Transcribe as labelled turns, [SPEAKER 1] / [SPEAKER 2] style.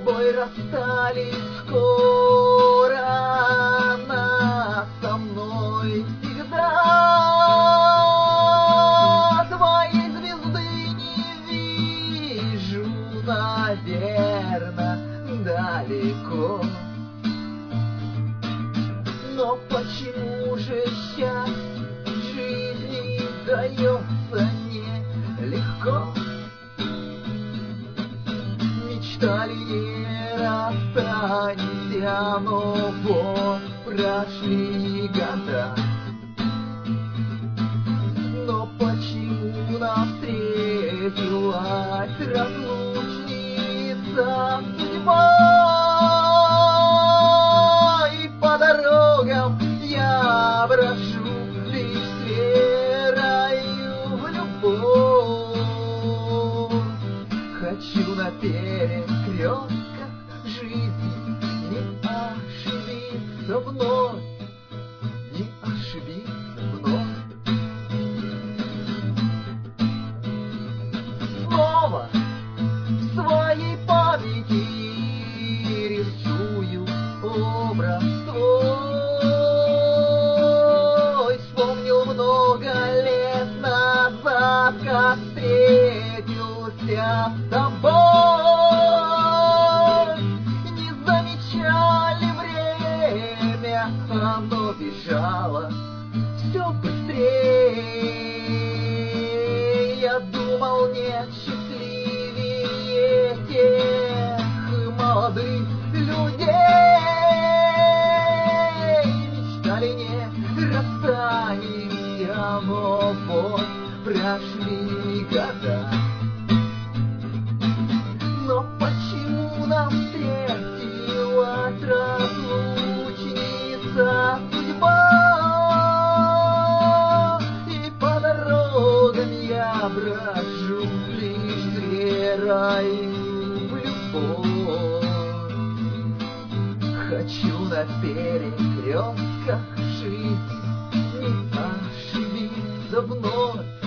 [SPEAKER 1] тобой расстались скоро, она со мной всегда. Твоей звезды не вижу, наверно, далеко. Но почему же счастье в жизни дается нелегко? Мечтали не расстанемся, но вот прошли года. Но почему нам встретилась разлучница судьба? И по дорогам я брожу лишь с верою в любовь. Хочу на перекрестках жизни не ошибиться вновь, не ошибиться вновь. Снова в своей памяти рисую образ твой. Вспомнил много лет назад, как встретился с тобой. Не замечали время, оно бежало все быстрее. Я думал, нет счастливее тех молодых людей. Мечтали не расстанемся, но вот прошли года. Но почему нам встретилась разлучница судьба? И по дорогам я брожу лишь с верою в любовь. Хочу на перекрестках жизни не ошибиться вновь.